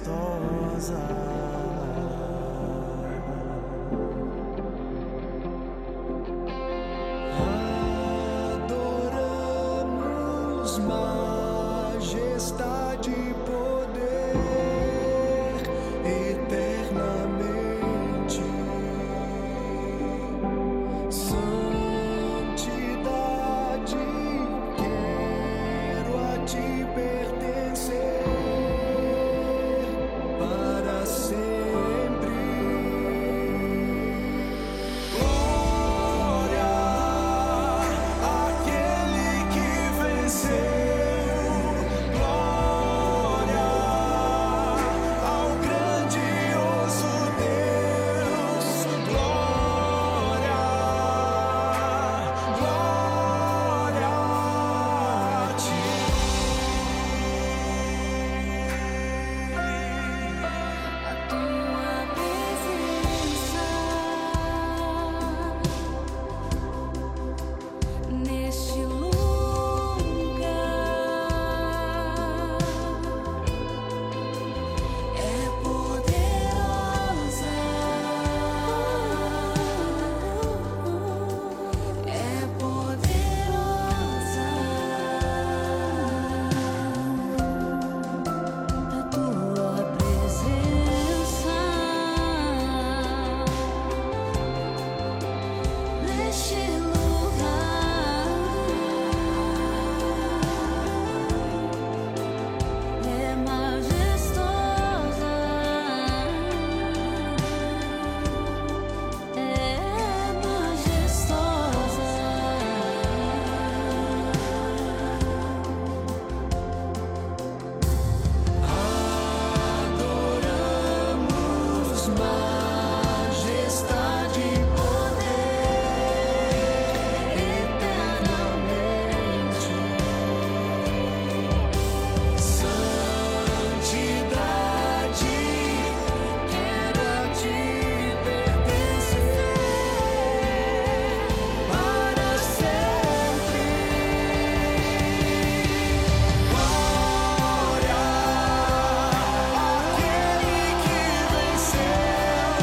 majestosa. Adoramos majestade e poder eternamente. Santidade, quero a ti pertencer para sempre. Glória àquele que venceu. Glória ao grandioso Deus. Glória, glória a ti. A tua presença neste lugar é poderosa, é poderosa. A tua presença neste lugar é majestosa, é majestosa. Adoramos majestade e poder eternamente. Santidade, quero a ti pertencer para sempre. Glória àquele que venceu.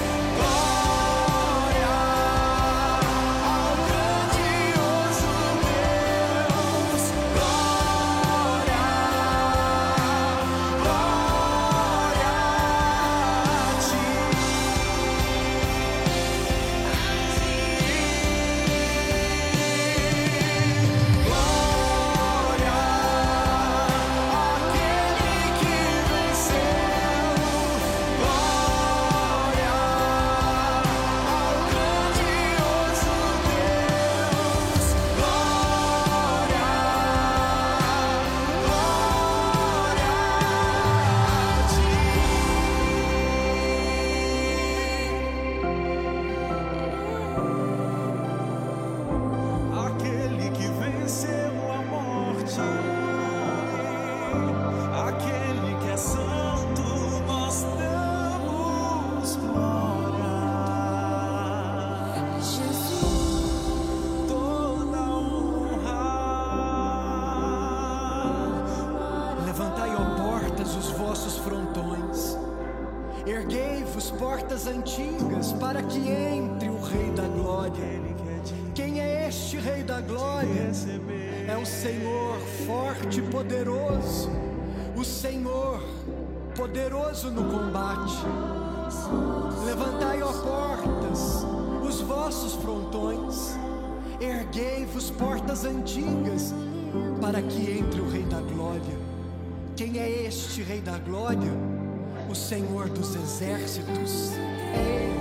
Glória ao grandioso Deus. Glória, glória a ti. Glória àquele que venceu. Glória ao grandioso Deus. Glória, glória a ti. Aquele que venceu a morte, aquele que é santo, nós damos glória. Jesus, Toda honra. Levantai, ó portas, os vossos frontões. Erguei-vos, portas antigas, para que entre o Rei da Glória. Quem é este Rei da Glória? É o Senhor forte e poderoso, o Senhor poderoso no combate. Levantai, ó portas, os vossos frontões. Erguei-vos, portas antigas, para que entre o Rei da Glória. Quem é este Rei da Glória? O Senhor dos exércitos. É Ele.